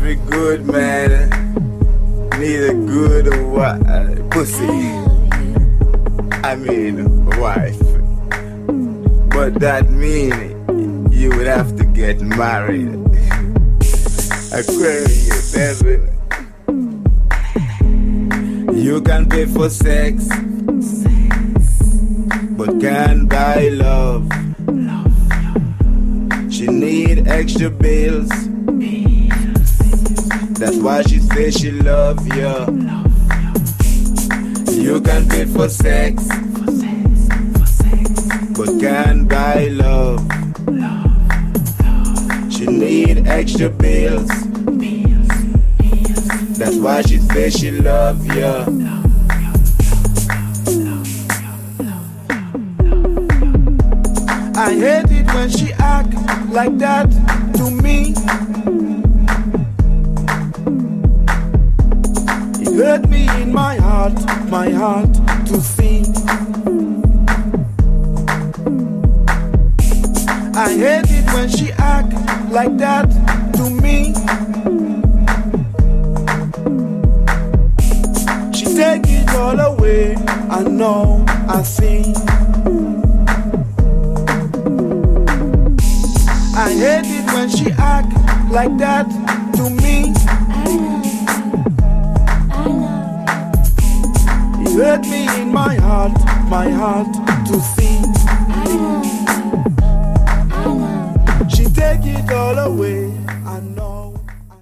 every good man need a good pussy. I mean, wife. But that mean you would have to get married. Aquarius, heaven. You can pay for sex, but can't buy love. She need extra bills. That's why she says she love you. You can pay for sex, but can't buy love. She need extra bills. That's why she says she love you. I hate it when she act like that to me. It hurt me in my heart to see. I hate it when she act like that to me. She take it all away, I know, I see. I hate it when she act like that to me. It hurt me in my heart to see. She take it all away.